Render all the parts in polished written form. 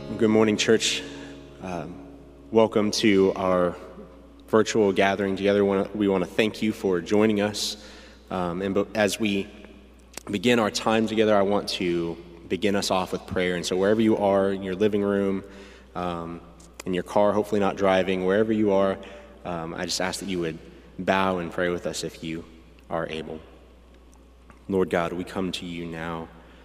Good morning, church. Welcome to our virtual gathering together. We want to thank you for joining us. As we begin our time together, I want to begin us off with prayer. And so wherever you are, in your living room, in your car, hopefully not driving, wherever you are, I just ask that you would bow and pray with us if you are able. Lord God, we come to you now.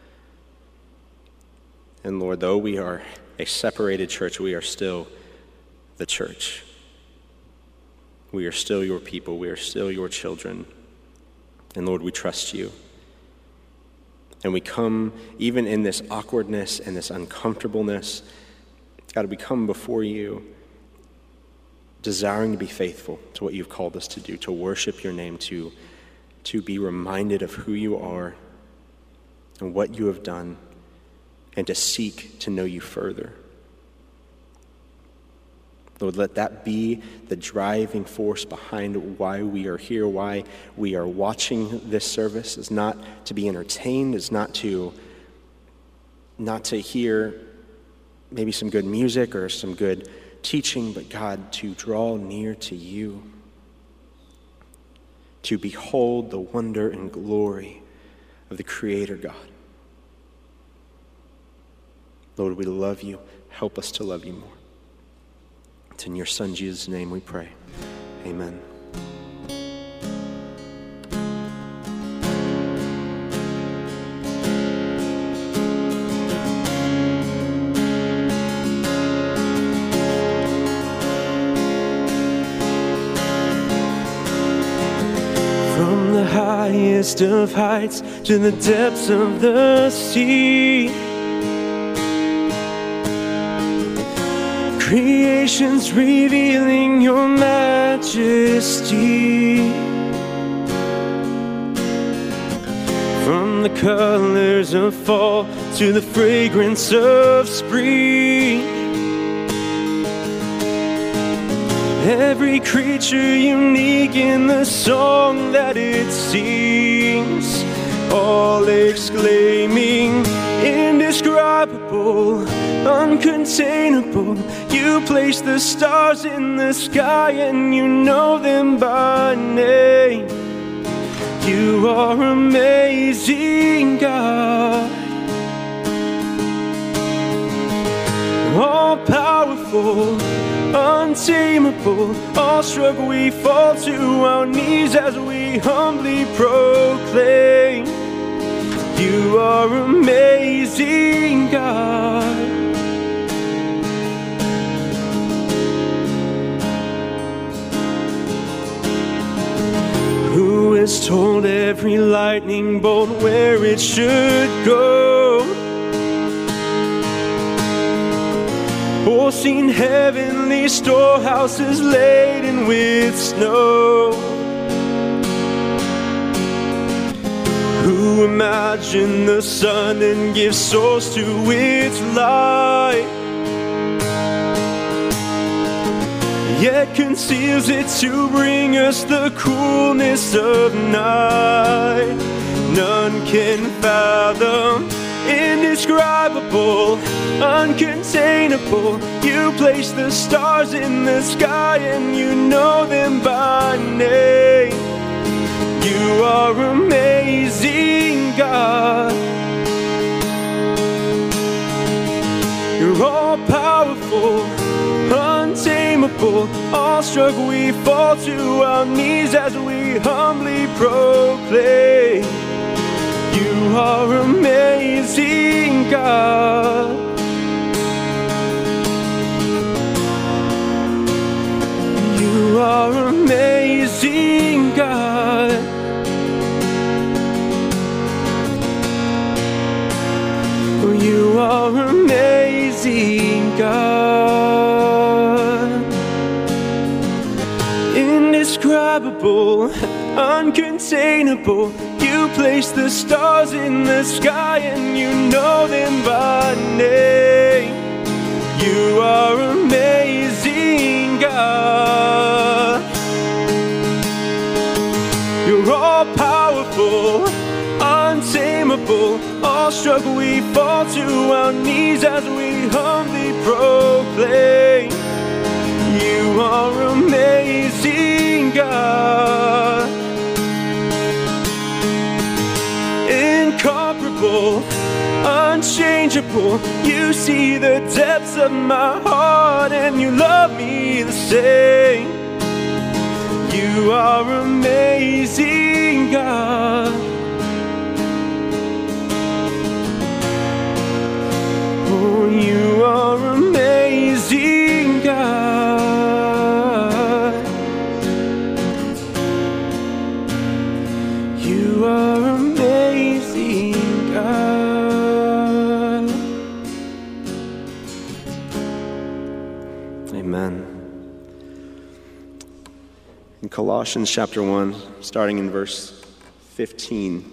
And Lord, though we are a separated church, we are still the church. We are still your people. We are still your children. And Lord, we trust you. And we come, even in this awkwardness and this uncomfortableness, God, we come before you desiring to be faithful to what you've called us to do, to worship your name, to be reminded of who you are and what you have done, and to seek to know you further. Lord, let that be the driving force behind why we are here, why we are watching this service. Is not to be entertained, is not to hear maybe some good music or some good teaching, but God, to draw near to you, to behold the wonder and glory of the Creator God. Lord, we love you. Help us to love you more. It's in your Son, Jesus' name, we pray. Amen. From the highest of heights to the depths of the sea, creation's revealing your majesty. From the colors of fall to the fragrance of spring, every creature unique in the song that it sings, all exclaiming, indescribable, uncontainable. You place the stars in the sky and you know them by name. You are amazing, God. All powerful, untamable, awestruck we fall to our knees as we humbly proclaim, you are amazing, God. Who has told every lightning bolt where it should go, or seen heavenly storehouses laden with snow? Who imagined the sun and gives source to its light, yet conceals it to bring us the coolness of night? None can fathom, indescribable, uncontainable. You place the stars in the sky and you know them by name. You are amazing, God. You're all powerful, untamable, awestruck we fall to our knees as we humbly proclaim, you are amazing, God. You are amazing, God. You are amazing, God. Indescribable, uncontainable. You place the stars in the sky and you know them by name. You are amazing, God. You're all powerful, untamable, awestruck struggle, we fall to our knees as we humbly proclaim, you are amazing, God. Incomparable, unchangeable, you see the depths of my heart and you love me the same. You are amazing, God. Oh, you are amazing, God. You are amazing, God. Amen. In Colossians chapter 1, starting in verse 15,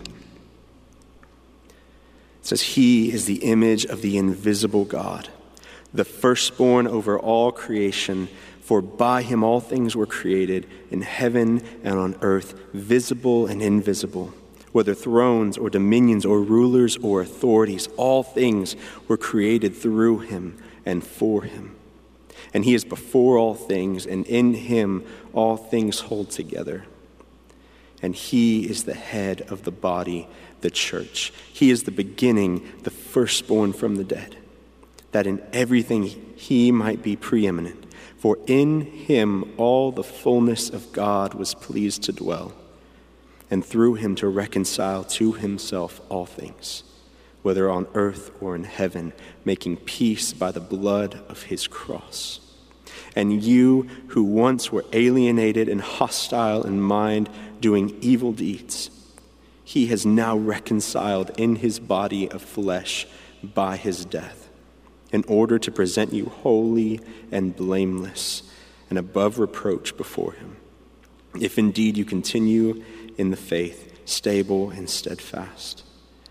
it says, He is the image of the invisible God, the firstborn over all creation, for by him all things were created, in heaven and on earth, visible and invisible, whether thrones or dominions or rulers or authorities, all things were created through him and for him. And he is before all things, and in him all things hold together. And he is the head of the body, the church. He is the beginning, the firstborn from the dead, that in everything he might be preeminent. For in him all the fullness of God was pleased to dwell, and through him to reconcile to himself all things, whether on earth or in heaven, making peace by the blood of his cross. And you who once were alienated and hostile in mind, doing evil deeds, he has now reconciled in his body of flesh by his death, in order to present you holy and blameless and above reproach before him, if indeed you continue in the faith, stable and steadfast.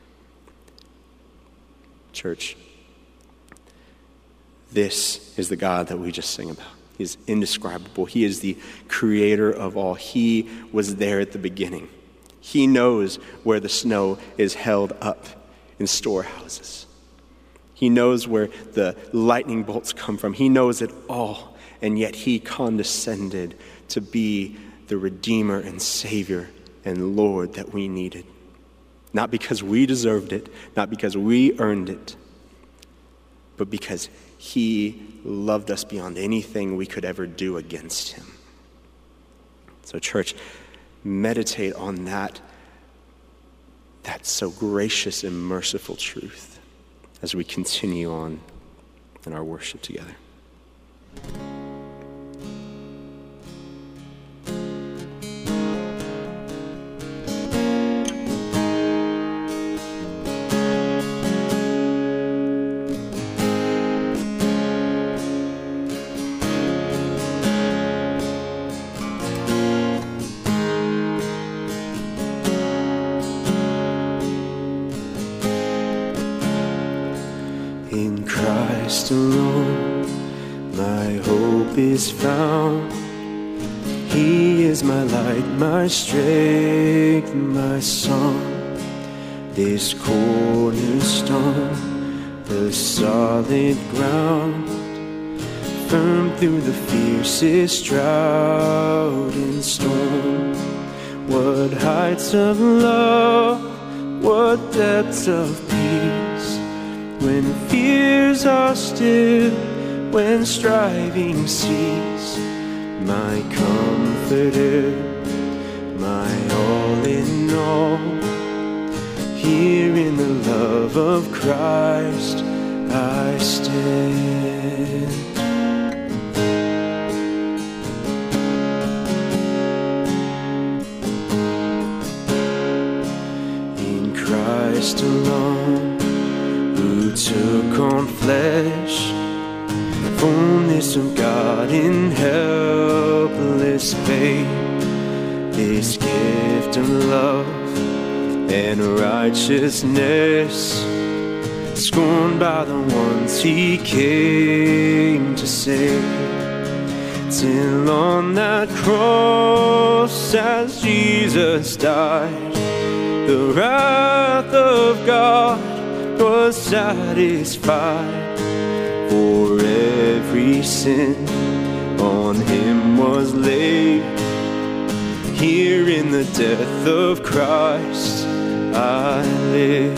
Church, this is the God that we just sing about. He is indescribable. He is the creator of all. He was there at the beginning. He knows where the snow is held up in storehouses. He knows where the lightning bolts come from. He knows it all. And yet he condescended to be the Redeemer and Savior and Lord that we needed. Not because we deserved it, not because we earned it, but because he loved us beyond anything we could ever do against him. So church, meditate on that so gracious and merciful truth as we continue on in our worship together. In Christ alone, my hope is found. He is my light, my strength, my song. This cornerstone, the solid ground, firm through the fiercest drought and storm. What heights of love, what depths of peace, when fears are still, when striving cease. My comforter, my all in all, here in the love of Christ I stand. In Christ alone, who took on flesh, fullness of God in helpless faith, this gift of love and righteousness, scorned by the ones he came to save. Till on that cross as Jesus died, the wrath of God was satisfied. For every sin on him was laid. Here in the death of Christ I live.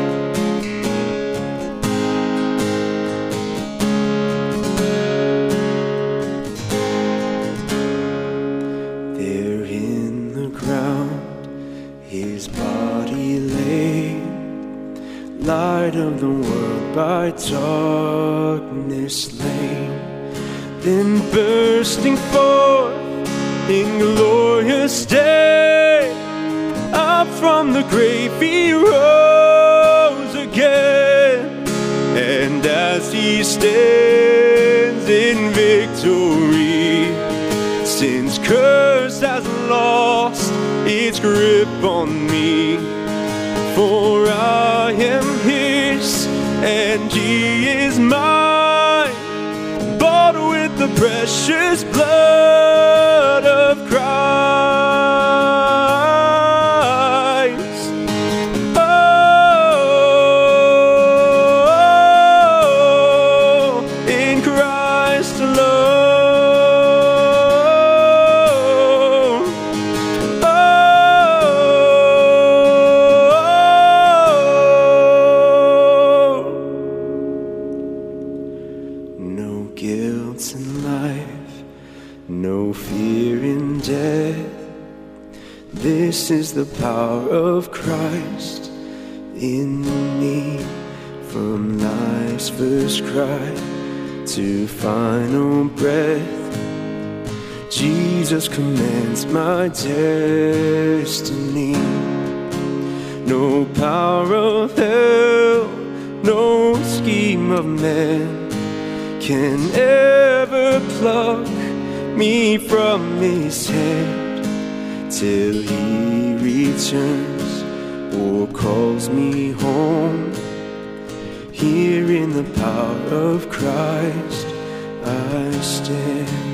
There in the ground his body lay, light of the world by darkness slain. Then bursting forth in glorious day, up from the grave he rose again. And as he stands in victory, sin's curse has lost its grip on me. For I am his and he is mine, bought with the precious blood of Christ. Oh, in Christ alone. No guilt in life, no fear in death. This is the power of Christ in me. From life's first cry to final breath, Jesus commands my destiny. No power of hell, no scheme of man can ever pluck me from his hand, till he returns or calls me home. Here in the power of Christ I stand.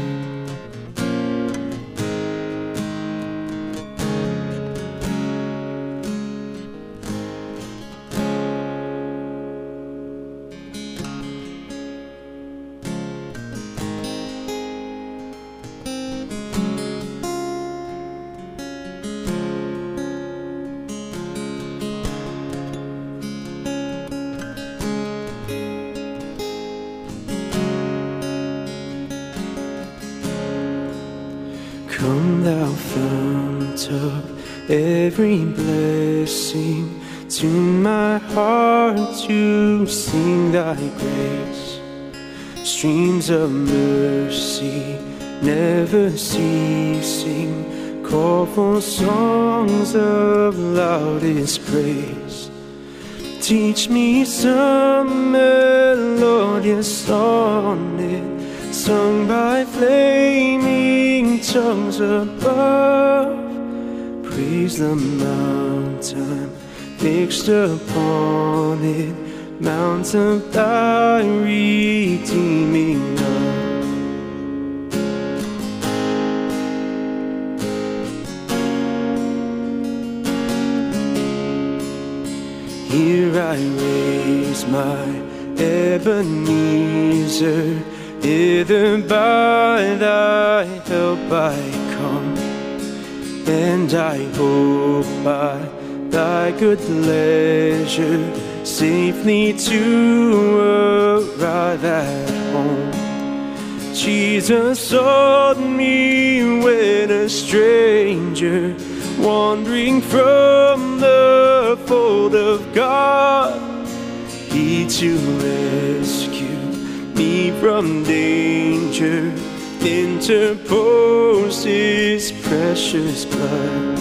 Come thou fount of every blessing, tune my heart to sing thy grace. Streams of mercy never ceasing, call for songs of loudest praise. Teach me some melodious sonnet, sung by flaming tongues above. Praise the mountain fixed upon it, mount of thy redeeming love. Here I raise my Ebenezer, hither by thy help I come, and I hope by thy good pleasure safely to arrive at home. Jesus sought me when a stranger, wandering from the fold of God. He to rescue me from danger interposed his precious blood.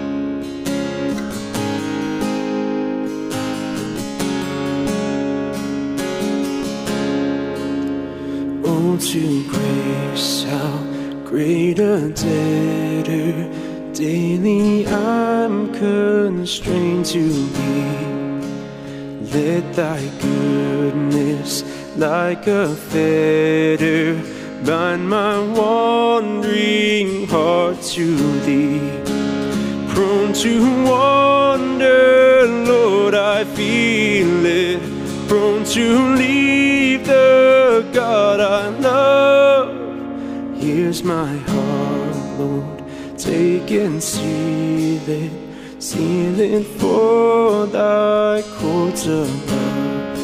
Oh, to grace, how great a debtor daily I'm constrained to be. Let thy goodness like a fetter bind my wandering heart to thee. Prone to wander, Lord, I feel it, prone to leave the God I love. Here's my heart, Lord, take and seal it for thy courts above.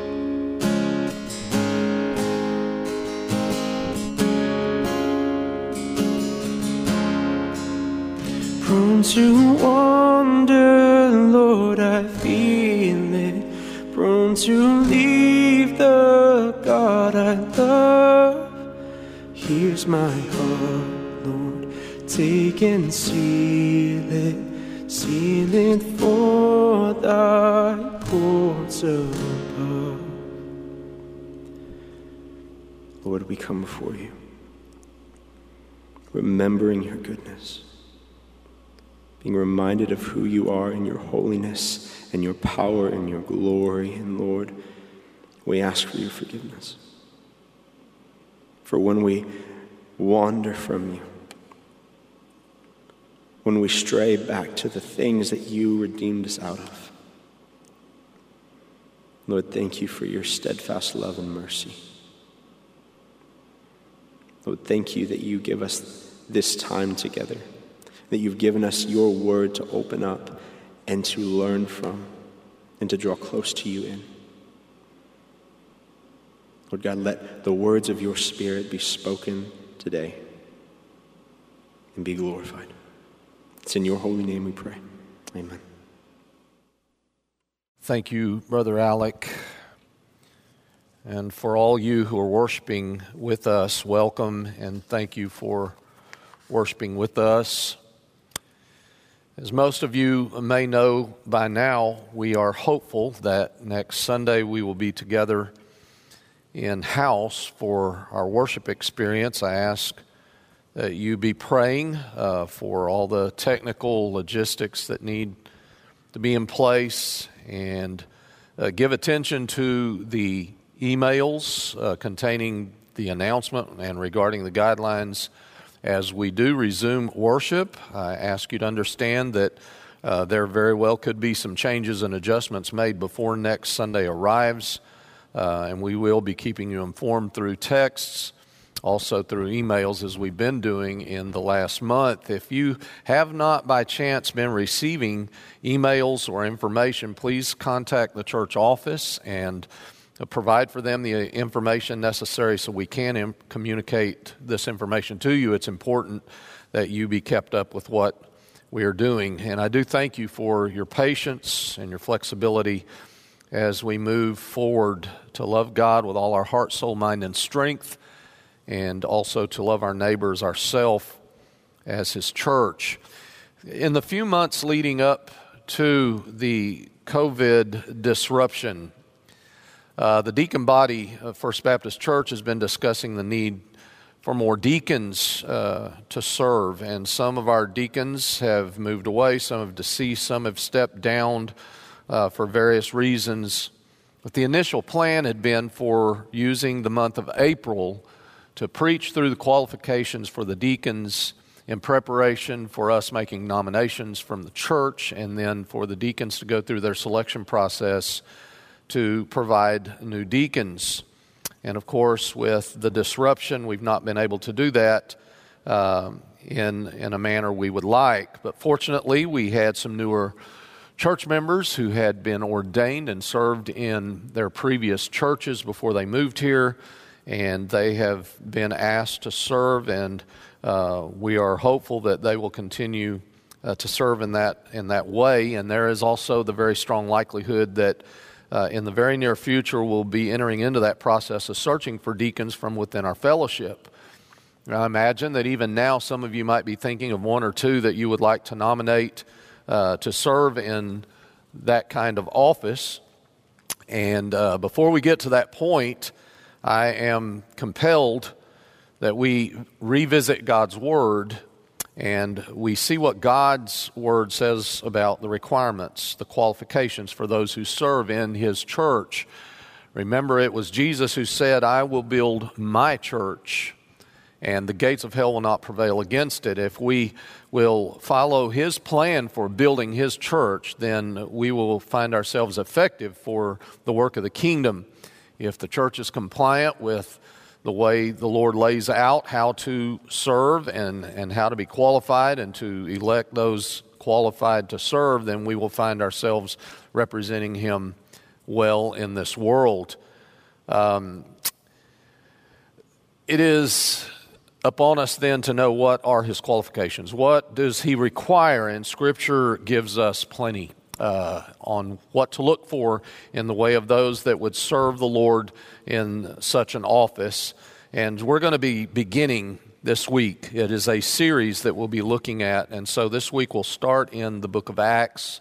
Prone to wander, Lord, I feel it. Prone to leave the God I love. Here's my heart, Lord, take and seal it for thy courts above. Lord, we come before you, remembering your goodness, being reminded of who you are in your holiness and your power and your glory. And Lord, we ask for your forgiveness. For when we wander from you, when we stray back to the things that you redeemed us out of, Lord, thank you for your steadfast love and mercy. Lord, thank you that you give us this time together, that you've given us your word to open up and to learn from and to draw close to you in. Lord God, let the words of your Spirit be spoken today and be glorified. It's in your holy name we pray. Amen. Thank you, Brother Alec. And for all you who are worshiping with us, welcome and thank you for worshiping with us. As most of you may know by now, we are hopeful that next Sunday we will be together in-house for our worship experience. I ask that you be praying for all the technical logistics that need to be in place, and give attention to the emails containing the announcement and regarding the guidelines as we do resume worship. I ask you to understand that there very well could be some changes and adjustments made before next Sunday arrives. And we will be keeping you informed through texts, also through emails, as we've been doing in the last month. If you have not by chance been receiving emails or information, please contact the church office and provide for them the information necessary so we can communicate this information to you. It's important that you be kept up with what we are doing. And I do thank you for your patience and your flexibility as we move forward to love God with all our heart, soul, mind, and strength, and also to love our neighbors, ourselves, as His church. In the few months leading up to the COVID disruption, the deacon body of First Baptist Church has been discussing the need for more deacons to serve, and some of our deacons have moved away, some have deceased, some have stepped down for various reasons. But the initial plan had been for using the month of April to preach through the qualifications for the deacons in preparation for us making nominations from the church, and then for the deacons to go through their selection process to provide new deacons. And of course, with the disruption, we've not been able to do that in a manner we would like. But fortunately, we had some newer church members who had been ordained and served in their previous churches before they moved here, and they have been asked to serve, and we are hopeful that they will continue to serve in that way. And there is also the very strong likelihood that in the very near future we'll be entering into that process of searching for deacons from within our fellowship. Now, I imagine that even now some of you might be thinking of one or two that you would like to nominate to serve in that kind of office. And before we get to that point, I am compelled that we revisit God's Word and we see what God's Word says about the requirements, the qualifications for those who serve in His church. Remember, it was Jesus who said, "I will build my church, and the gates of hell will not prevail against it. If we will follow His plan for building His church, then we will find ourselves effective for the work of the kingdom. If the church is compliant with the way the Lord lays out how to serve and how to be qualified and to elect those qualified to serve, then we will find ourselves representing Him well in this world. It is upon us then to know what are His qualifications. What does He require? And Scripture gives us plenty on what to look for in the way of those that would serve the Lord in such an office. And we're going to be beginning this week. It is a series that we'll be looking at. And so this week we'll start in the book of Acts.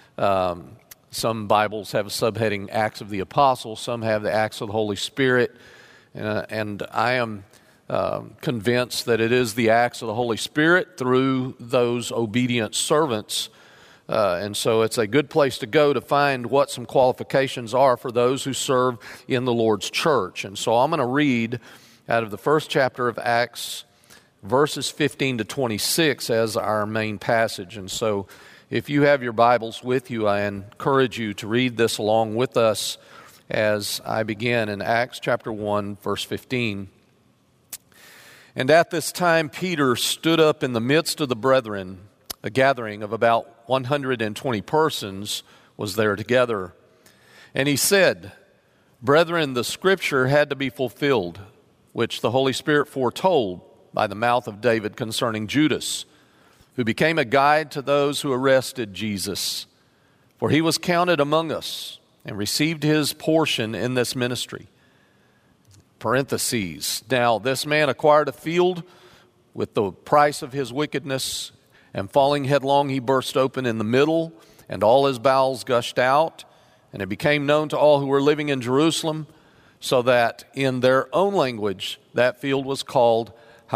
Some Bibles have a subheading Acts of the Apostles. Some have the Acts of the Holy Spirit. And I am convinced that it is the acts of the Holy Spirit through those obedient servants. And so it's a good place to go to find what some qualifications are for those who serve in the Lord's church. And so I'm going to read out of the first chapter of Acts, verses 15 to 26 as our main passage. And so if you have your Bibles with you, I encourage you to read this along with us as I begin in Acts chapter 1, verse 15. And at this time Peter stood up in the midst of the brethren. A gathering of about 120 persons was there together. And he said, Brethren, the scripture had to be fulfilled, which the Holy Spirit foretold by the mouth of David concerning Judas, who became a guide to those who arrested Jesus. For he was counted among us and received his portion in this ministry. Parentheses. Now this man acquired a field with the price of his wickedness, and falling headlong he burst open in the middle, and all his bowels gushed out. And it became known to all who were living in Jerusalem, so that in their own language that field was called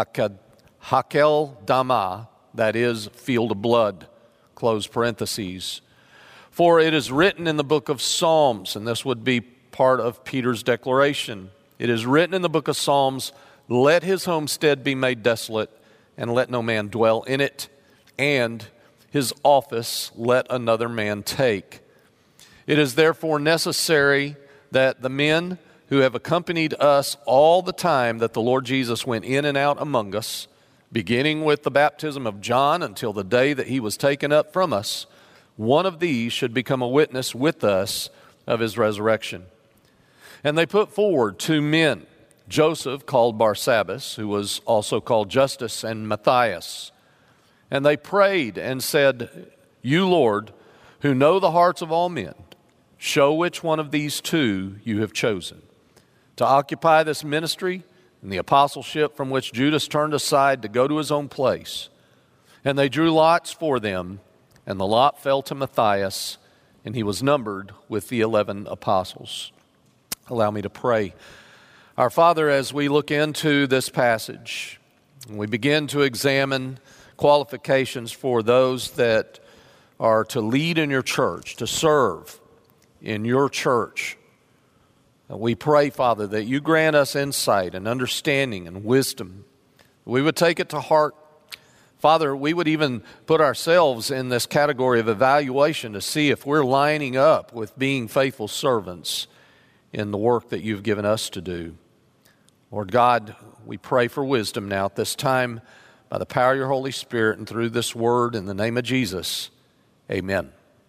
Hakel Dama, that is, field of blood, close parentheses. For it is written in the book of Psalms, and this would be part of Peter's declaration. It is written in the book of Psalms, let his homestead be made desolate, and let no man dwell in it, and his office let another man take. It is therefore necessary that the men who have accompanied us all the time that the Lord Jesus went in and out among us, beginning with the baptism of John until the day that he was taken up from us, one of these should become a witness with us of his resurrection. And they put forward 2 men, Joseph called Barsabbas, who was also called Justus, and Matthias. And they prayed and said, You, Lord, who know the hearts of all men, show which one of these 2 you have chosen to occupy this ministry and the apostleship from which Judas turned aside to go to his own place. And they drew lots for them, and the lot fell to Matthias, and he was numbered with the 11 apostles. Allow me to pray. Our Father, as we look into this passage, and we begin to examine qualifications for those that are to lead in your church, to serve in your church. And we pray, Father, that you grant us insight and understanding and wisdom. We would take it to heart. Father, we would even put ourselves in this category of evaluation to see if we're lining up with being faithful servants in the work that you've given us to do. Lord God, we pray for wisdom now at this time by the power of your Holy Spirit and through this word in the name of Jesus. Amen.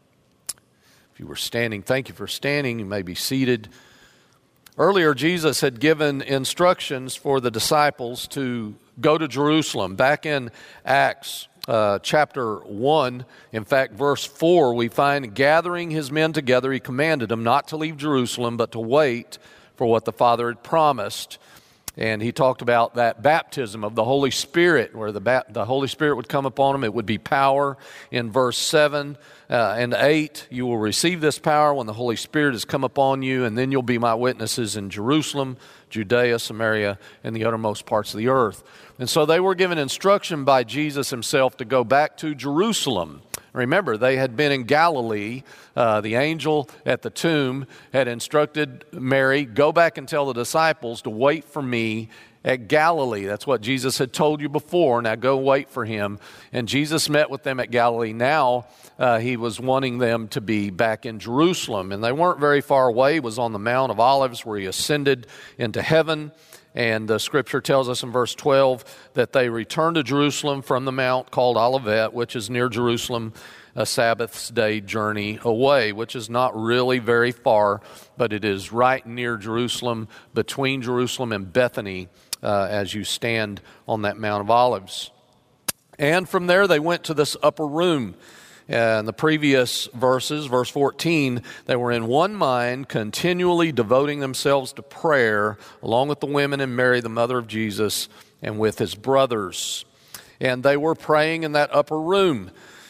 If you were standing, thank you for standing. You may be seated. Earlier, Jesus had given instructions for the disciples to go to Jerusalem. Back in Acts chapter 1, in fact, verse 4, we find gathering his men together, he commanded them not to leave Jerusalem, but to wait for what the Father had promised. And he talked about that baptism of the Holy Spirit, where the Holy Spirit would come upon them. It would be power. In verse 7 and 8, you will receive this power when the Holy Spirit has come upon you, and then you'll be my witnesses in Jerusalem, Judea, Samaria, and the uttermost parts of the earth. And so they were given instruction by Jesus himself to go back to Jerusalem. Remember, they had been in Galilee. The angel at the tomb had instructed Mary, go back and tell the disciples to wait for me at Galilee. That's what Jesus had told you before. Now go wait for him. And Jesus met with them at Galilee. Now he was wanting them to be back in Jerusalem. And they weren't very far away. He was on the Mount of Olives where he ascended into heaven. And the scripture tells us in verse 12 that they returned to Jerusalem from the mount called Olivet, which is near Jerusalem, a Sabbath's day journey away, which is not really very far, but it is right near Jerusalem, between Jerusalem and Bethany, as you stand on that Mount of Olives. And from there they went to this upper room. In the previous verses, verse 14, they were in one mind, continually devoting themselves to prayer, along with the women and Mary, the mother of Jesus, and with his brothers. And they were praying in that upper room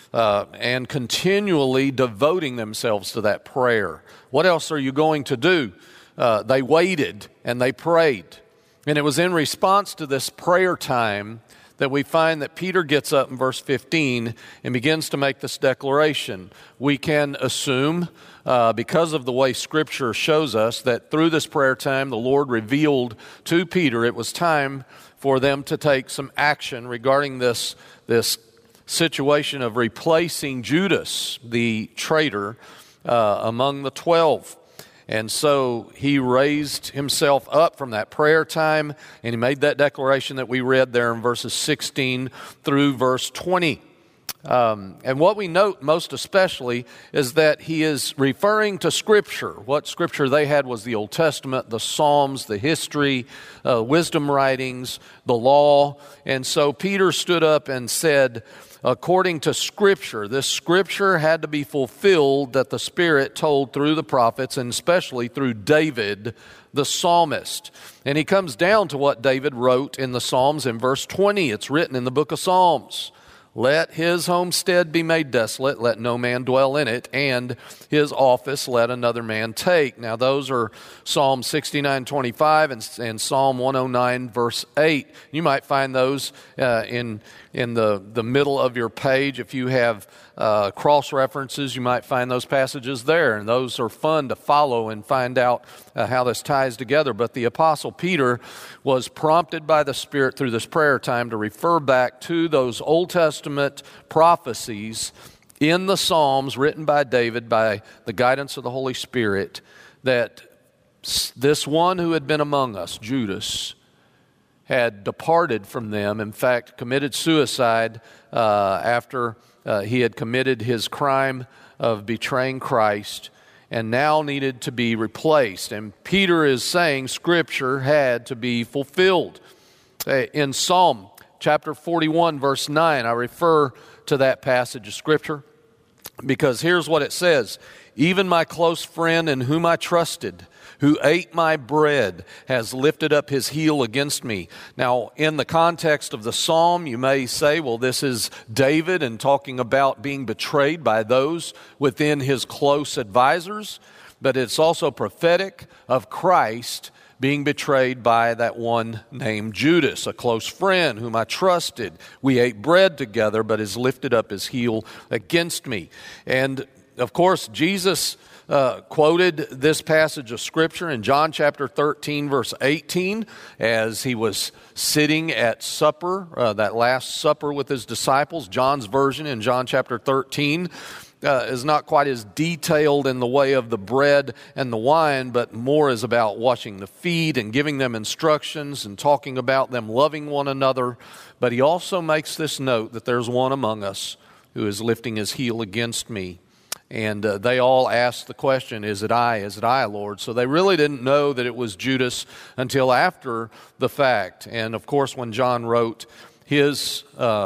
and continually devoting themselves to that prayer. What else are you going to do? They waited and they prayed. And it was in response to this prayer time that we find that Peter gets up in verse 15 and begins to make this declaration. We can assume, because of the way Scripture shows us, that through this prayer time the Lord revealed to Peter it was time for them to take some action regarding this situation of replacing Judas, the traitor, among the 12. And so he raised himself up from that prayer time, and he made that declaration that we read there in verses 16 through verse 20. And what we note most especially is that he is referring to Scripture. What Scripture they had was the Old Testament, the Psalms, the history, wisdom writings, the law. And so Peter stood up and said, according to Scripture, this Scripture had to be fulfilled that the Spirit told through the prophets, and especially through David, the psalmist. And he comes down to what David wrote in the Psalms in verse 20. It's written in the book of Psalms. Let his homestead be made desolate, let no man dwell in it, and his office let another man take. Now those are Psalm 69:25 and Psalm 109 verse 8. You might find those in the middle of your page. If you have cross references, you might find those passages there, and those are fun to follow and find out how this ties together. But the Apostle Peter was prompted by the Spirit through this prayer time to refer back to those Old Testament prophecies in the Psalms written by David by the guidance of the Holy Spirit, that this one who had been among us, Judas, had departed from them, in fact, committed suicide after he had committed his crime of betraying Christ, and now needed to be replaced. And Peter is saying Scripture had to be fulfilled. In Psalm chapter 41, verse 9, I refer to that passage of Scripture because here's what it says. Even my close friend in whom I trusted, who ate my bread, has lifted up his heel against me. Now, in the context of the psalm, you may say, well, this is David and talking about being betrayed by those within his close advisors, but it's also prophetic of Christ being betrayed by that one named Judas, a close friend whom I trusted. We ate bread together, but has lifted up his heel against me. And of course, Jesus quoted this passage of Scripture in John chapter 13, verse 18, as he was sitting at supper, that Last Supper with his disciples. John's version in John chapter 13 is not quite as detailed in the way of the bread and the wine, but more is about washing the feet and giving them instructions and talking about them loving one another. But he also makes this note that there's one among us who is lifting his heel against me. And they all asked the question, is it I, Lord? So they really didn't know that it was Judas until after the fact. And of course, when John wrote his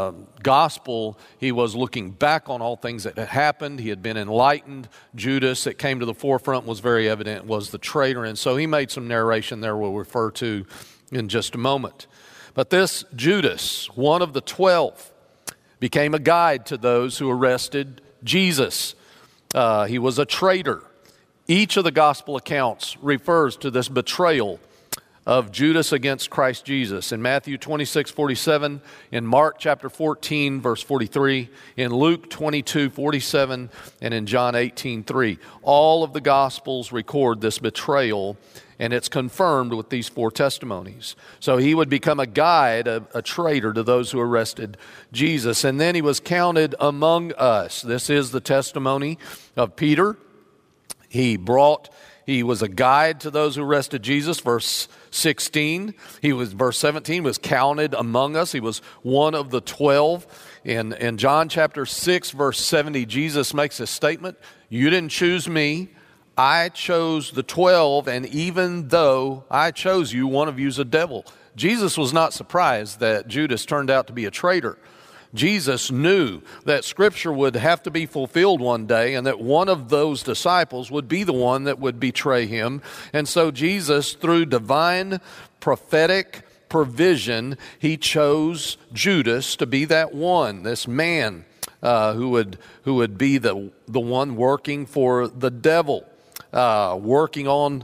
gospel, he was looking back on all things that had happened. He had been enlightened. Judas, that came to the forefront, was very evident, was the traitor. And so he made some narration there we'll refer to in just a moment. But this Judas, one of the 12, became a guide to those who arrested Jesus. He was a traitor. Each of the gospel accounts refers to this betrayal of Judas against Christ Jesus. In Matthew 26:47, in Mark chapter 14, verse 43, in Luke 22:47, and in John 18:3. All of the Gospels record this betrayal, and it's confirmed with these 4 testimonies. So he would become a guide, a traitor to those who arrested Jesus. And then he was counted among us. This is the testimony of Peter. He was a guide to those who arrested Jesus, verse 16. Verse 17, was counted among us. He was one of the 12. In John chapter 6, verse 70, Jesus makes a statement, "You didn't choose me, I chose the 12, and even though I chose you, one of you's a devil." Jesus was not surprised that Judas turned out to be a traitor. Jesus knew that Scripture would have to be fulfilled one day and that one of those disciples would be the one that would betray him. And so Jesus, through divine prophetic provision, he chose Judas to be that one, this man who would be the one working for the devil, working on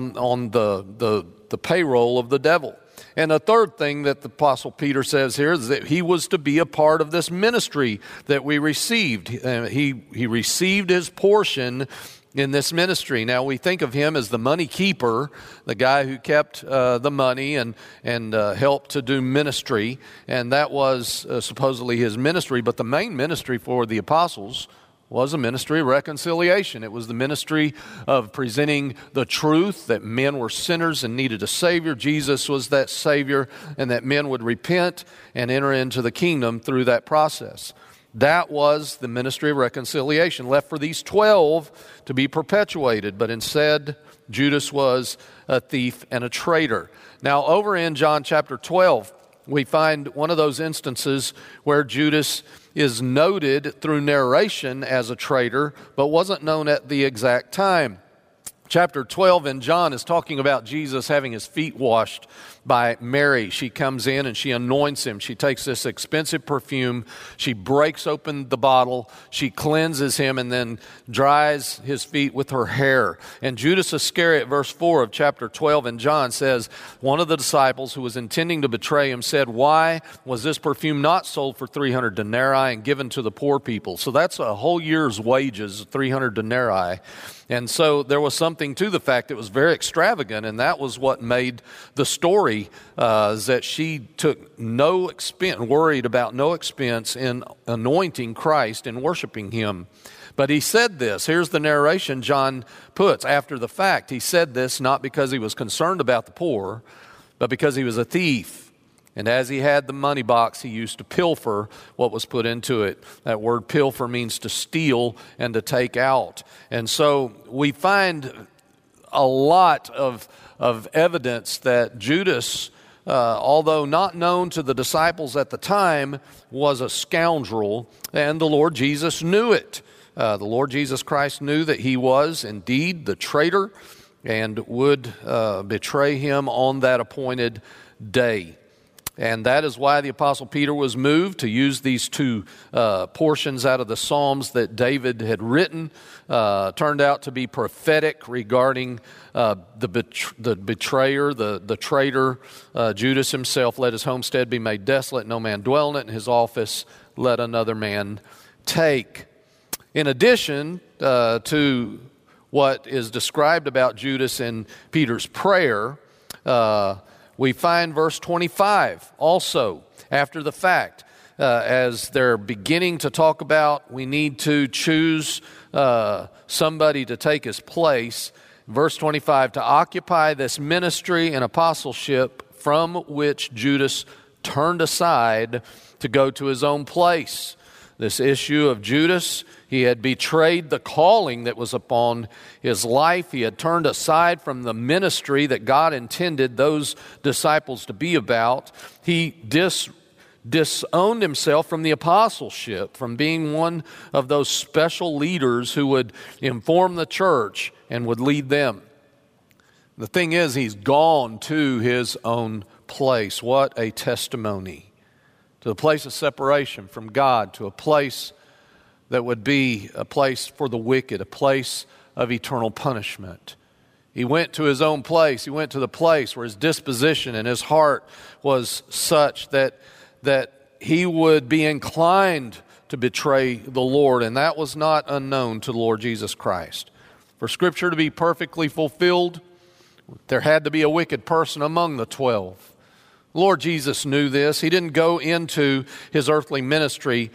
the payroll of the devil. And the third thing that the Apostle Peter says here is that he was to be a part of this ministry that we received. He received his portion in this ministry. Now we think of him as the money keeper, the guy who kept the money and helped to do ministry. And that was supposedly his ministry. But the main ministry for the apostles was a ministry of reconciliation. It was the ministry of presenting the truth that men were sinners and needed a Savior. Jesus was that Savior, and that men would repent and enter into the kingdom through that process. That was the ministry of reconciliation, left for these 12 to be perpetuated. But instead, Judas was a thief and a traitor. Now, over in John chapter 12, we find one of those instances where Judas is noted through narration as a traitor, but wasn't known at the exact time. Chapter 12 in John is talking about Jesus having his feet washed by Mary. She comes in and she anoints him. She takes this expensive perfume. She breaks open the bottle. She cleanses him and then dries his feet with her hair. And Judas Iscariot, verse 4 of chapter 12 in John says, one of the disciples who was intending to betray him said, "Why was this perfume not sold for 300 denarii and given to the poor people?" So that's a whole year's wages, 300 denarii. And so there was something to the fact that it was very extravagant, and that was what made the story is that she took no expense, worried about no expense in anointing Christ and worshiping him. But he said this. Here's the narration John puts after the fact. He said this not because he was concerned about the poor, but because he was a thief. And as he had the money box, he used to pilfer what was put into it. That word pilfer means to steal and to take out. And so we find a lot of evidence that Judas, although not known to the disciples at the time, was a scoundrel, and the Lord Jesus knew it. The Lord Jesus Christ knew that he was indeed the traitor and would betray him on that appointed day. And that is why the Apostle Peter was moved to use these two portions out of the Psalms that David had written. Turned out to be prophetic regarding the betrayer, the traitor. Judas himself, "Let his homestead be made desolate, no man dwell in it, and his office let another man take." In addition to what is described about Judas in Peter's prayer, we find verse 25 also after the fact, as they're beginning to talk about we need to choose somebody to take his place. Verse 25, to occupy this ministry and apostleship from which Judas turned aside to go to his own place. This issue of Judas, he had betrayed the calling that was upon his life. He had turned aside from the ministry that God intended those disciples to be about. He disowned himself from the apostleship, from being one of those special leaders who would inform the church and would lead them. The thing is, he's gone to his own place. What a testimony. To the place of separation from God, to a place that would be a place for the wicked, a place of eternal punishment. He went to his own place. He went to the place where his disposition and his heart was such that he would be inclined to betray the Lord, and that was not unknown to the Lord Jesus Christ. For Scripture to be perfectly fulfilled, there had to be a wicked person among the 12. Lord Jesus knew this. He didn't go into his earthly ministry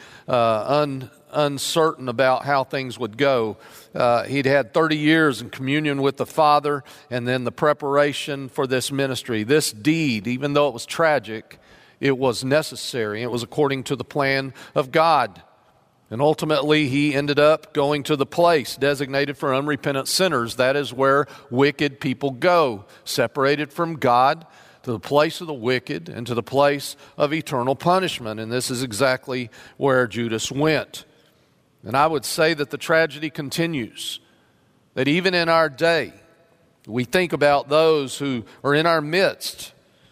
uncertain about how things would go. He'd had 30 years in communion with the Father, and then the preparation for this ministry. This deed, even though it was tragic, it was necessary. It was according to the plan of God. And ultimately, he ended up going to the place designated for unrepentant sinners. That is where wicked people go, separated from God, to the place of the wicked and to the place of eternal punishment. And this is exactly where Judas went. And I would say that the tragedy continues, that even in our day, we think about those who are in our midst,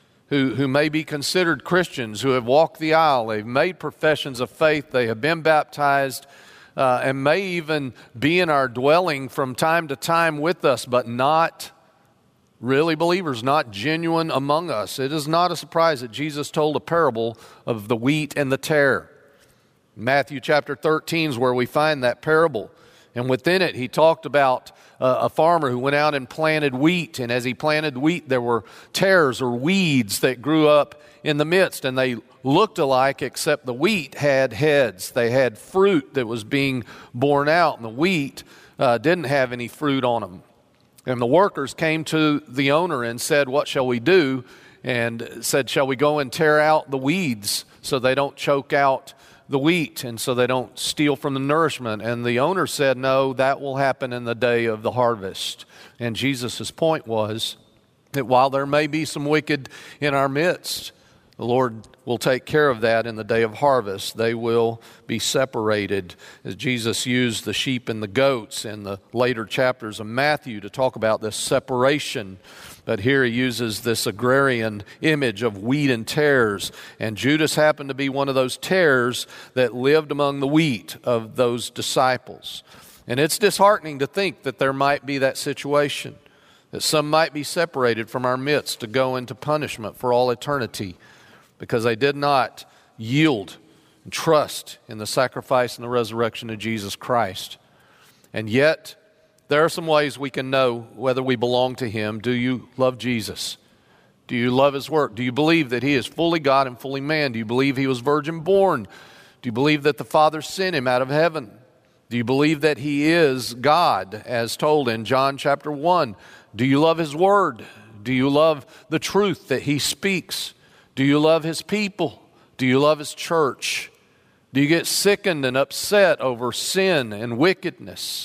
who may be considered Christians, who have walked the aisle, they've made professions of faith, they have been baptized, and may even be in our dwelling from time to time with us, but not really believers, not genuine among us. It is not a surprise that Jesus told a parable of the wheat and the tare. Matthew chapter 13 is where we find that parable. And within it, he talked about a farmer who went out and planted wheat. And as he planted wheat, there were tares or weeds that grew up in the midst. And they looked alike, except the wheat had heads. They had fruit that was being borne out. And the wheat didn't have any fruit on them. And the workers came to the owner and said, "What shall we do?" And said, "Shall we go and tear out the weeds so they don't choke out the wheat and so they don't steal from the nourishment?" And the owner said, "No, that will happen in the day of the harvest." And Jesus' point was that while there may be some wicked in our midst, the Lord will take care of that in the day of harvest. They will be separated. As Jesus used the sheep and the goats in the later chapters of Matthew to talk about this separation. But here he uses this agrarian image of wheat and tares. And Judas happened to be one of those tares that lived among the wheat of those disciples. And it's disheartening to think that there might be that situation, that some might be separated from our midst to go into punishment for all eternity, because they did not yield and trust in the sacrifice and the resurrection of Jesus Christ. And yet, there are some ways we can know whether we belong to Him. Do you love Jesus? Do you love His work? Do you believe that He is fully God and fully man? Do you believe He was virgin born? Do you believe that the Father sent Him out of heaven? Do you believe that He is God, as told in John chapter 1? Do you love His word? Do you love the truth that He speaks? Do you love His people? Do you love His church? Do you get sickened and upset over sin and wickedness,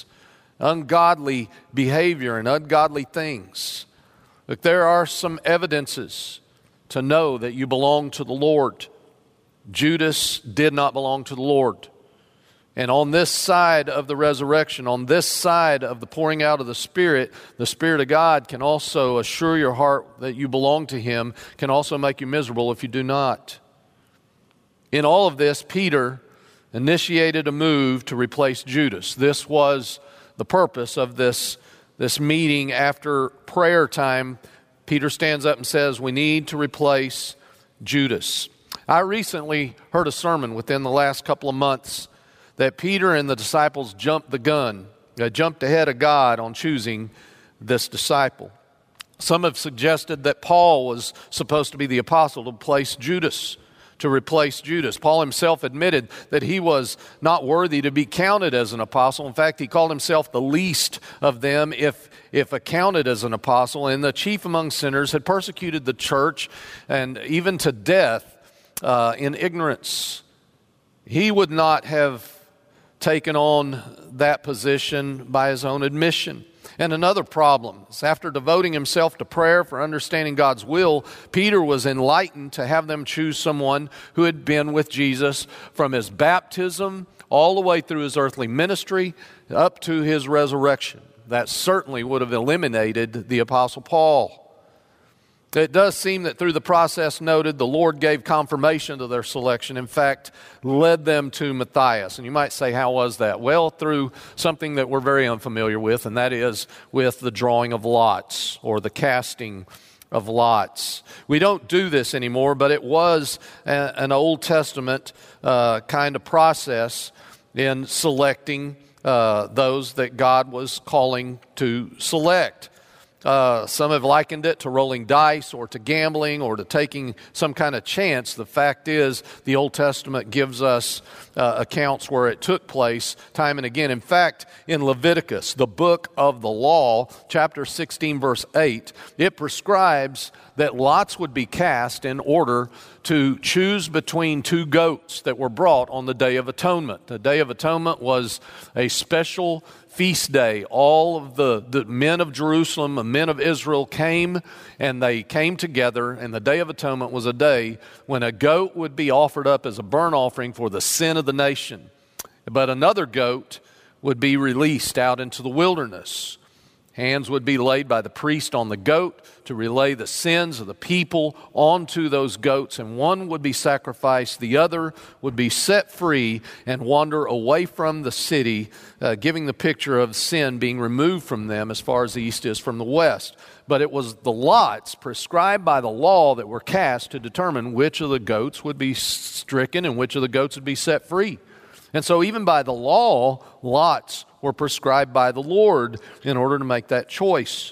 ungodly behavior and ungodly things? Look, there are some evidences to know that you belong to the Lord. Judas did not belong to the Lord. And on this side of the resurrection, on this side of the pouring out of the Spirit of God can also assure your heart that you belong to Him, can also make you miserable if you do not. In all of this, Peter initiated a move to replace Judas. This was the purpose of this meeting after prayer time. Peter stands up and says, we need to replace Judas. I recently heard a sermon within the last couple of months that Peter and the disciples jumped the gun. They jumped ahead of God on choosing this disciple. Some have suggested that Paul was supposed to be the apostle to replace Judas. Paul himself admitted that he was not worthy to be counted as an apostle. In fact, he called himself the least of them if accounted as an apostle. And the chief among sinners had persecuted the church and even to death in ignorance. He would not have taken on that position by his own admission. And another problem is after devoting himself to prayer for understanding God's will, Peter was enlightened to have them choose someone who had been with Jesus from his baptism all the way through his earthly ministry up to his resurrection. That certainly would have eliminated the Apostle Paul. It does seem that through the process noted, the Lord gave confirmation to their selection. In fact, led them to Matthias. And you might say, how was that? Well, through something that we're very unfamiliar with, and that is with the drawing of lots or the casting of lots. We don't do this anymore, but it was an Old Testament kind of process in selecting those that God was calling to select. Some have likened it to rolling dice or to gambling or to taking some kind of chance. The fact is, the Old Testament gives us accounts where it took place time and again. In fact, in Leviticus, the book of the law, chapter 16, verse 8, it prescribes that lots would be cast in order to choose between two goats that were brought on the Day of Atonement. The Day of Atonement was a special feast day. All of the men of Jerusalem, the men of Israel came, and they came together, and the Day of Atonement was a day when a goat would be offered up as a burnt offering for the sin of the nation. But another goat would be released out into the wilderness. Hands would be laid by the priest on the goat to relay the sins of the people onto those goats, and one would be sacrificed, the other would be set free and wander away from the city, giving the picture of sin being removed from them as far as the east is from the west. But it was the lots prescribed by the law that were cast to determine which of the goats would be stricken and which of the goats would be set free. And so even by the law, lots were prescribed by the Lord in order to make that choice.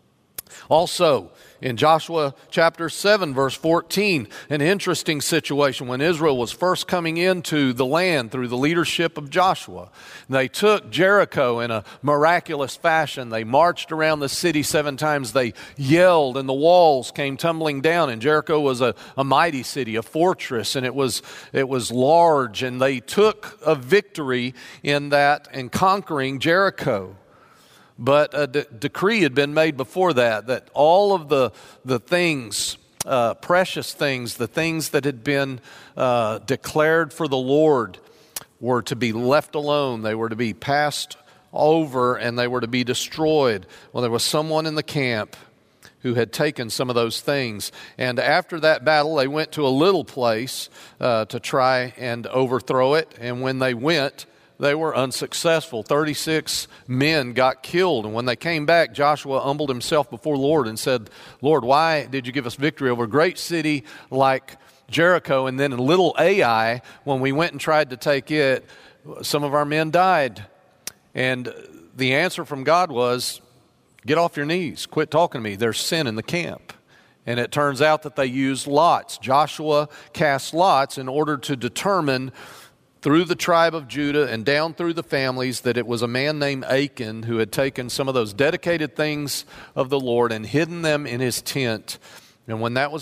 Also, in Joshua chapter 7, verse 14, an interesting situation when Israel was first coming into the land through the leadership of Joshua. They took Jericho in a miraculous fashion. They marched around the city 7 times. They yelled, and the walls came tumbling down. And Jericho was a mighty city, a fortress, and it was large. And they took a victory in that and conquering Jericho. But a decree had been made before that all of the things, precious things, the things that had been declared for the Lord were to be left alone. They were to be passed over and they were to be destroyed. Well, there was someone in the camp who had taken some of those things. And after that battle, they went to a little place to try and overthrow it. And when they went, they were unsuccessful. 36 men got killed. And when they came back, Joshua humbled himself before the Lord and said, Lord, why did you give us victory over a great city like Jericho? And then in little Ai, when we went and tried to take it, some of our men died. And the answer from God was, get off your knees. Quit talking to me. There's sin in the camp. And it turns out that they used lots. Joshua cast lots in order to determine through the tribe of Judah and down through the families that it was a man named Achan who had taken some of those dedicated things of the Lord and hidden them in his tent. And when that was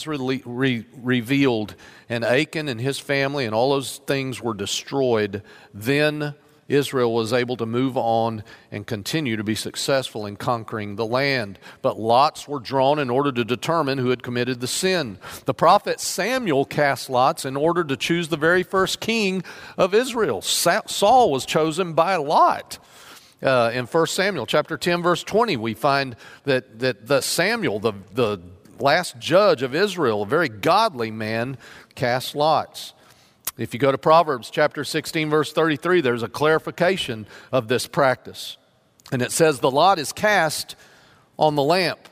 revealed and Achan and his family and all those things were destroyed, then Israel was able to move on and continue to be successful in conquering the land. But lots were drawn in order to determine who had committed the sin. The prophet Samuel cast lots in order to choose the very first king of Israel. Saul was chosen by Lot. In 1 Samuel chapter 10, verse 20, we find that Samuel, the last judge of Israel, a very godly man, cast lots. If you go to Proverbs chapter 16, verse 33, there's a clarification of this practice. And it says, the lot is cast on the lap,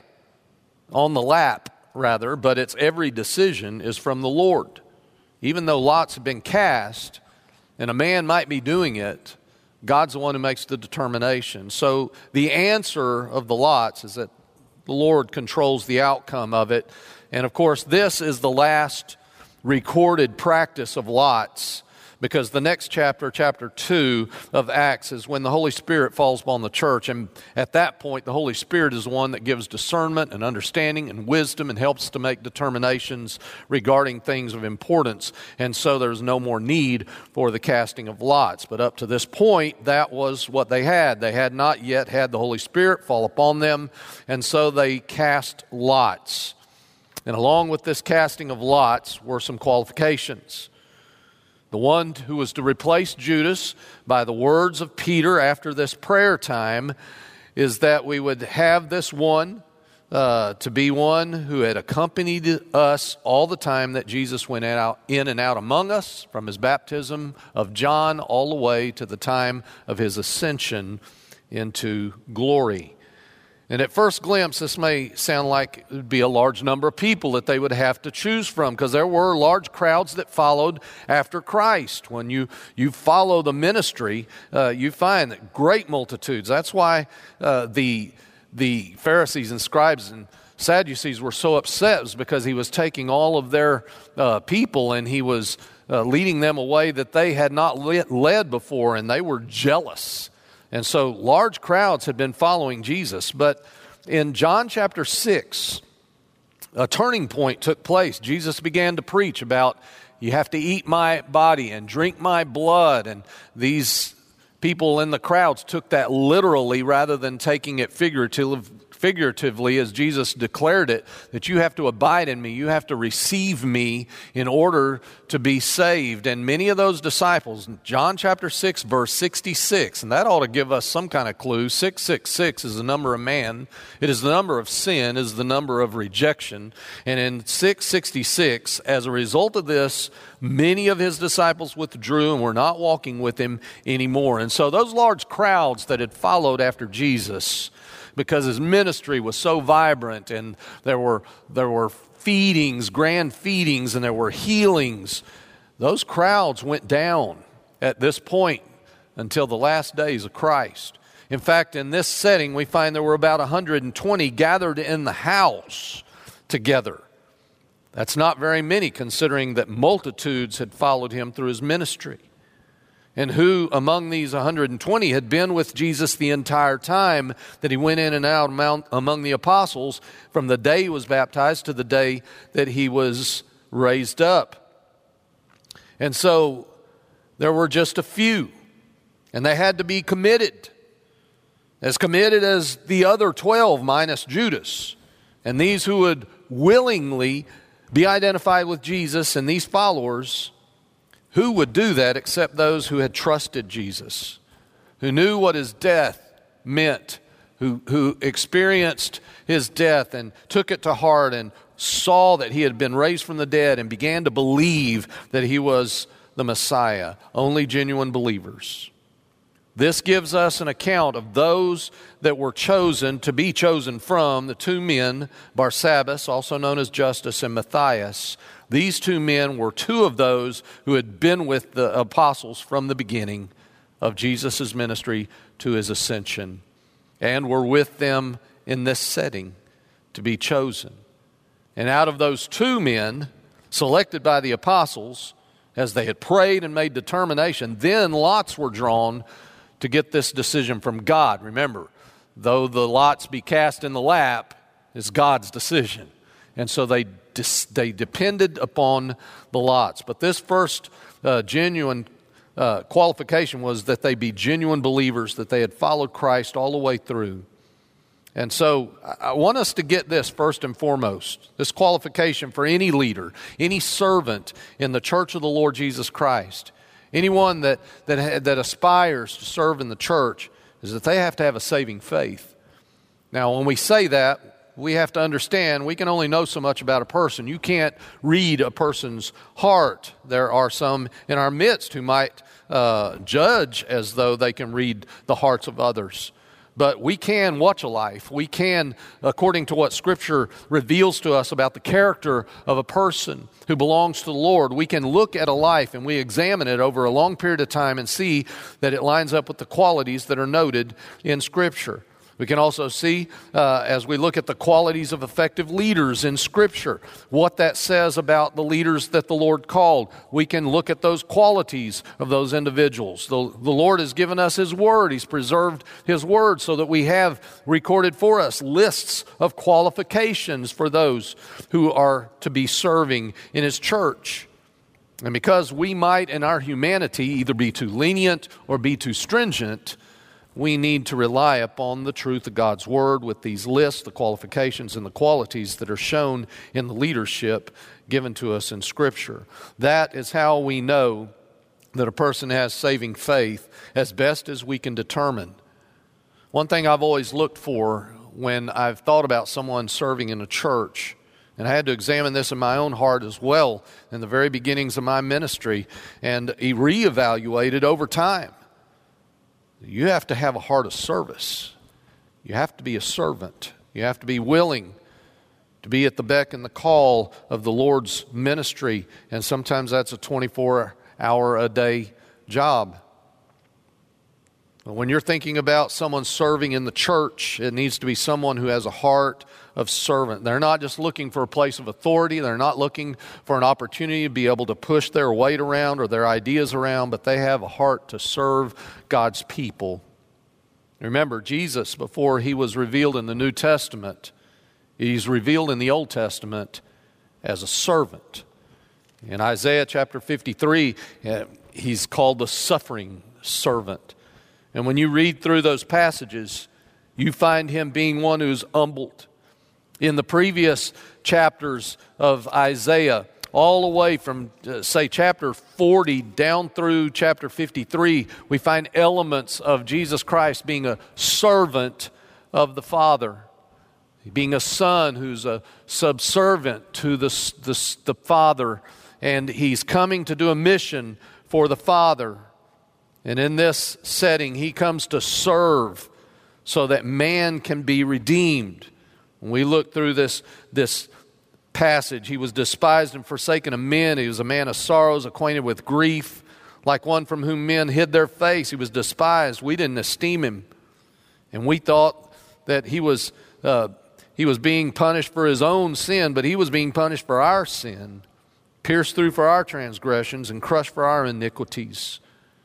but its every decision is from the Lord. Even though lots have been cast, and a man might be doing it, God's the one who makes the determination. So the answer of the lots is that the Lord controls the outcome of it. And of course, this is the last recorded practice of lots, because the next chapter, chapter 2 of Acts, is when the Holy Spirit falls upon the church. And at that point, the Holy Spirit is the one that gives discernment and understanding and wisdom and helps to make determinations regarding things of importance. And so there's no more need for the casting of lots. But up to this point, that was what they had. They had not yet had the Holy Spirit fall upon them, and so they cast lots. And along with this casting of lots were some qualifications. The one who was to replace Judas, by the words of Peter after this prayer time, is that we would have this one to be one who had accompanied us all the time that Jesus went out, in and out among us, from his baptism of John all the way to the time of his ascension into glory. And at first glimpse, this may sound like it would be a large number of people that they would have to choose from, because there were large crowds that followed after Christ. When you follow the ministry, you find that great multitudes. That's why the Pharisees and scribes and Sadducees were so upset, was because he was taking all of their people and he was leading them a way that they had not led before, and they were jealous. And so large crowds had been following Jesus. But in John chapter 6, a turning point took place. Jesus began to preach about, you have to eat my body and drink my blood. And these people in the crowds took that literally rather than taking it figuratively, as Jesus declared it, that you have to abide in me, you have to receive me in order to be saved. And many of those disciples, John chapter 6, verse 66, and that ought to give us some kind of clue. 666 is the number of man. It is the number of sin, is the number of rejection. And in 666, as a result of this, many of his disciples withdrew and were not walking with him anymore. And so those large crowds that had followed after Jesus, because his ministry was so vibrant, and there were feedings, grand feedings, and there were healings, those crowds went down at this point until the last days of Christ. In fact, in this setting, we find there were about 120 gathered in the house together. That's not very many, considering that multitudes had followed him through his ministry. And who among these 120 had been with Jesus the entire time that he went in and out among the apostles, from the day he was baptized to the day that he was raised up. And so there were just a few, and they had to be committed as the other 12 minus Judas. And these who would willingly be identified with Jesus and these followers, who would do that except those who had trusted Jesus, who knew what his death meant, who experienced his death and took it to heart and saw that he had been raised from the dead and began to believe that he was the Messiah. Only genuine believers. This gives us an account of those that were chosen to be chosen from the two men, Barsabbas, also known as Justus, and Matthias. These two men were two of those who had been with the apostles from the beginning of Jesus' ministry to his ascension, and were with them in this setting to be chosen. And out of those two men, selected by the apostles, as they had prayed and made determination, then lots were drawn to get this decision from God. Remember, though the lots be cast in the lap, it's God's decision. And so they depended upon the lots. But this first genuine qualification was that they be genuine believers, that they had followed Christ all the way through. And so I want us to get this first and foremost, this qualification for any leader, any servant in the church of the Lord Jesus Christ, anyone that aspires to serve in the church, is that they have to have a saving faith. Now, when we say that, we have to understand we can only know so much about a person. You can't read a person's heart. There are some in our midst who might judge as though they can read the hearts of others. But we can watch a life. We can, according to what Scripture reveals to us about the character of a person who belongs to the Lord, we can look at a life and we examine it over a long period of time and see that it lines up with the qualities that are noted in Scripture. We can also see, as we look at the qualities of effective leaders in Scripture, what that says about the leaders that the Lord called. We can look at those qualities of those individuals. The Lord has given us His Word. He's preserved His Word so that we have recorded for us lists of qualifications for those who are to be serving in His church. And because we might in our humanity either be too lenient or be too stringent, we need to rely upon the truth of God's Word with these lists, the qualifications and the qualities that are shown in the leadership given to us in Scripture. That is how we know that a person has saving faith as best as we can determine. One thing I've always looked for when I've thought about someone serving in a church, and I had to examine this in my own heart as well in the very beginnings of my ministry, and reevaluated over time. You have to have a heart of service. You have to be a servant. You have to be willing to be at the beck and the call of the Lord's ministry, and sometimes that's a 24-hour-a-day job. When you're thinking about someone serving in the church, it needs to be someone who has a heart of servant. They're not just looking for a place of authority. They're not looking for an opportunity to be able to push their weight around or their ideas around, but they have a heart to serve God's people. Remember, Jesus, before he was revealed in the New Testament, he's revealed in the Old Testament as a servant. In Isaiah chapter 53, he's called the suffering servant. And when you read through those passages, you find him being one who's humbled. In the previous chapters of Isaiah, all the way from, say, chapter 40 down through chapter 53, we find elements of Jesus Christ being a servant of the Father, being a son who's a subservient to the Father, and he's coming to do a mission for the Father. And in this setting, he comes to serve so that man can be redeemed. When we look through this passage, he was despised and forsaken of men. He was a man of sorrows, acquainted with grief, like one from whom men hid their face. He was despised. We didn't esteem him. And we thought that he was being punished for his own sin, but he was being punished for our sin, pierced through for our transgressions and crushed for our iniquities.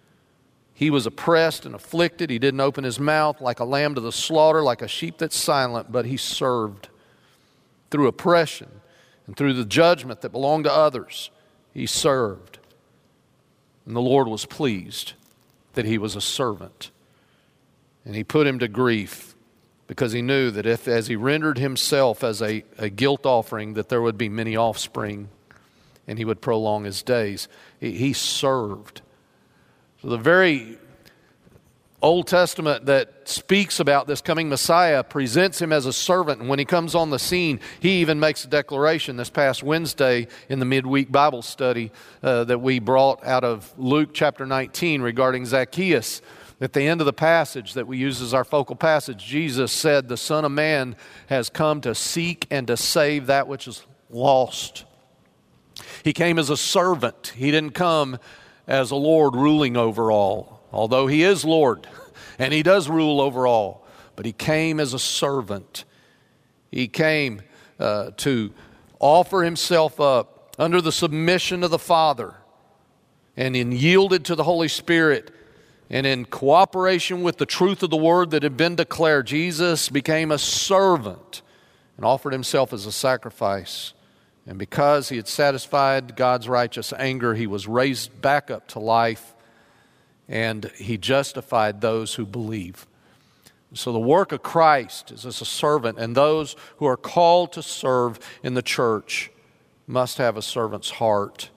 He was oppressed and afflicted. He didn't open his mouth, like a lamb to the slaughter, like a sheep that's silent, but he served. Through oppression and through the judgment that belonged to others, he served. And the Lord was pleased that he was a servant. And he put him to grief because he knew that if, as he rendered himself as a guilt offering, that there would be many offspring and he would prolong his days. He served. So the very Old Testament that speaks about this coming Messiah presents him as a servant. And when he comes on the scene, he even makes a declaration this past Wednesday in the midweek Bible study that we brought out of Luke chapter 19 regarding Zacchaeus. At the end of the passage that we use as our focal passage, Jesus said, "The Son of Man has come to seek and to save that which is lost." He came as a servant. He didn't come as a Lord ruling over all, although he is Lord and he does rule over all. But he came as a servant. He came to offer himself up under the submission of the Father, and in yielded to the Holy Spirit and in cooperation with the truth of the word that had been declared, Jesus became a servant and offered himself as a sacrifice. And because he had satisfied God's righteous anger, he was raised back up to life, and he justified those who believe. So the work of Christ is as a servant, and those who are called to serve in the church must have a servant's heart.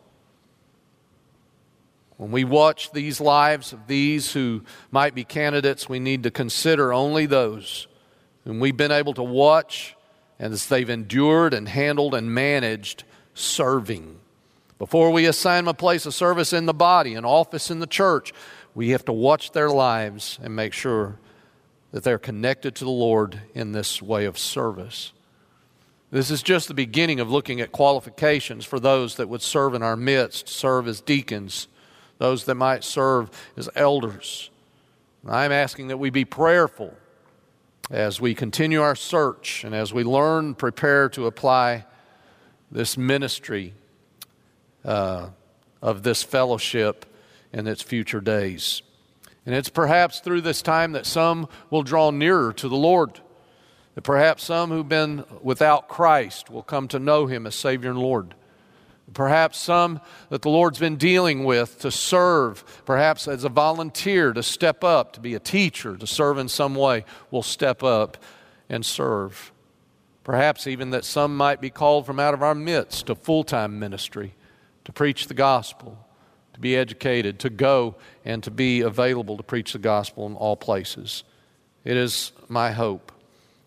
When we watch these lives of these who might be candidates, we need to consider only those whom we've been able to watch and as they've endured and handled and managed serving. Before we assign them a place of service in the body, an office in the church, we have to watch their lives and make sure that they're connected to the Lord in this way of service. This is just the beginning of looking at qualifications for those that would serve in our midst, serve as deacons, those that might serve as elders. I'm asking that we be prayerful as we continue our search and as we learn, prepare to apply this ministry of this fellowship in its future days. And it's perhaps through this time that some will draw nearer to the Lord, that perhaps some who've been without Christ will come to know him as Savior and Lord. Perhaps some that the Lord's been dealing with to serve, perhaps as a volunteer to step up, to be a teacher, to serve in some way, will step up and serve. Perhaps even that some might be called from out of our midst to full-time ministry, to preach the gospel, to be educated, to go and to be available to preach the gospel in all places. It is my hope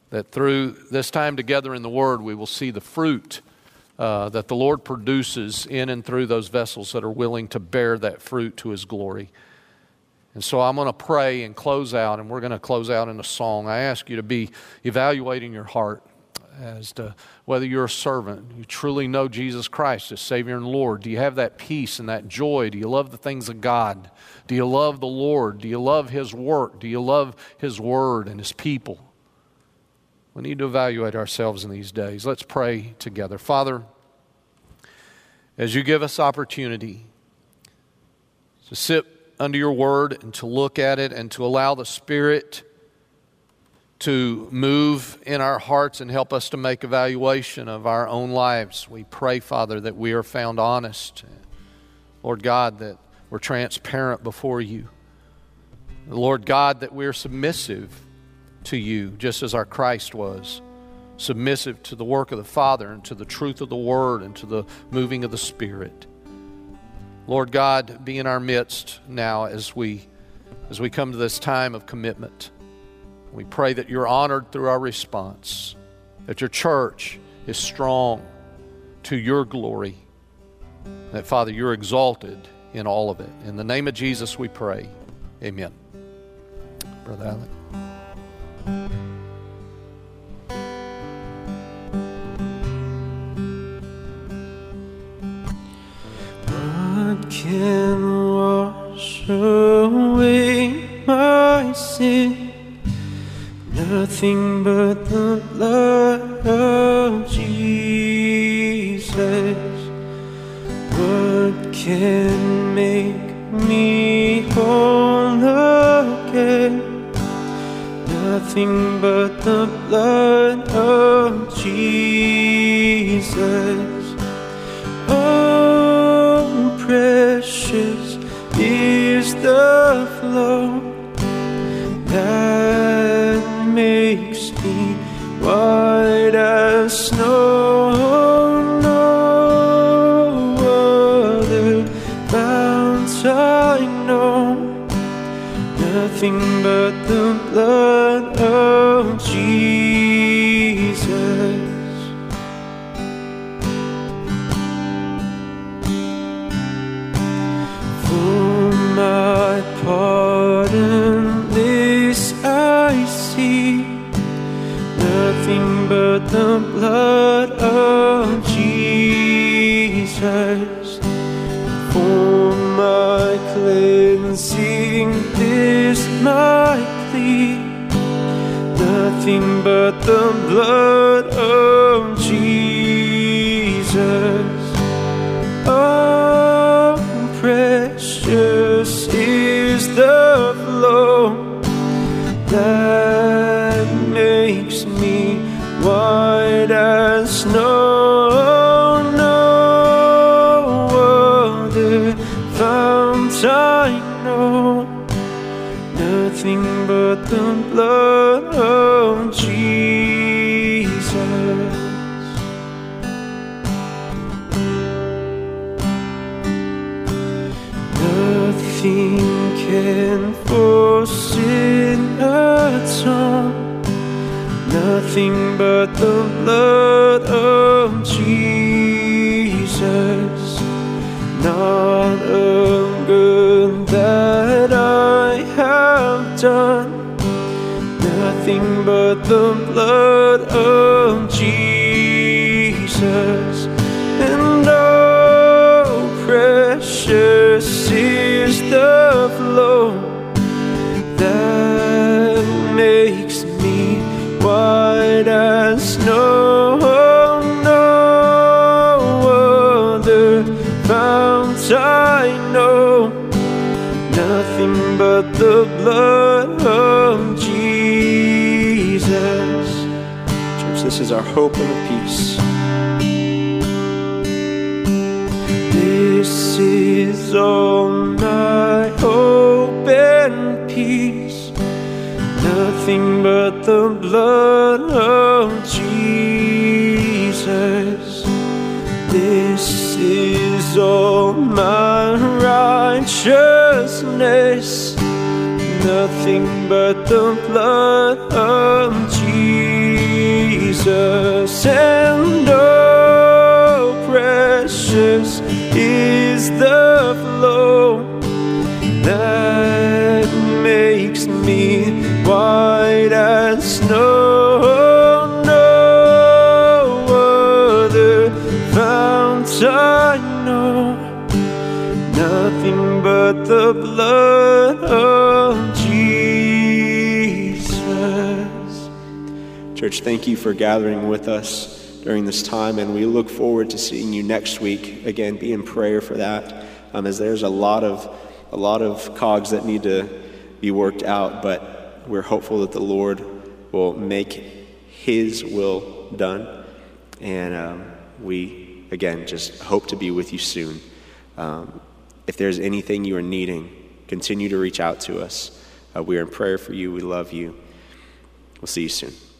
that through this time together in the Word, we will see the fruit that the Lord produces in and through those vessels that are willing to bear that fruit to His glory. And so I'm going to pray and close out, and we're going to close out in a song. I ask you to be evaluating your heart as to whether you're a servant, you truly know Jesus Christ as Savior and Lord. Do you have that peace and that joy? Do you love the things of God? Do you love the Lord? Do you love His work? Do you love His Word and His people? We need to evaluate ourselves in these days. Let's pray together. Father, as you give us opportunity to sit under your Word and to look at it and to allow the Spirit to move in our hearts and help us to make evaluation of our own lives, we pray, Father, that we are found honest. Lord God, that we're transparent before you. Lord God, that we're submissive to you, just as our Christ was, submissive to the work of the Father and to the truth of the Word and to the moving of the Spirit. Lord God, be in our midst now as we come to this time of commitment. We pray that you're honored through our response, that your church is strong to your glory, that, Father, you're exalted in all of it. In the name of Jesus we pray. Amen. Brother Alec. What can wash away my sin? Nothing but the blood of Jesus. What can make me whole again? Nothing but the blood of Jesus. Oh, precious is the flow that makes me white as snow. No other fount I know, nothing but the blood of Jesus. For my pardon this I see, nothing but the blood of Jesus. For my cleansing this my plea, nothing but the blood of Jesus. Oh, precious is the flow that makes me white as snow. No other fount I know, nothing but the blood of Jesus. Nothing can for sin atone, nothing but the blood of Jesus. Not a good that I have done, nothing but the blood of Jesus. And oh, precious is the flow that makes me white as snow. No other fount I know, nothing but the blood of Jesus. Church, this is our hope and peace. This is all my hope and peace, nothing but the blood of Jesus. This is all my righteousness, nothing but the blood of Jesus. Jesus, and oh, precious is the flow that makes me white as snow. No other fount I know, nothing but the blood of Jesus. Church, thank you for gathering with us during this time, and we look forward to seeing you next week. Again, be in prayer for that, as there's a lot of cogs that need to be worked out, but we're hopeful that the Lord will make His will done, and we, again, just hope to be with you soon. If there's anything you are needing, continue to reach out to us. We are in prayer for you. We love you. We'll see you soon.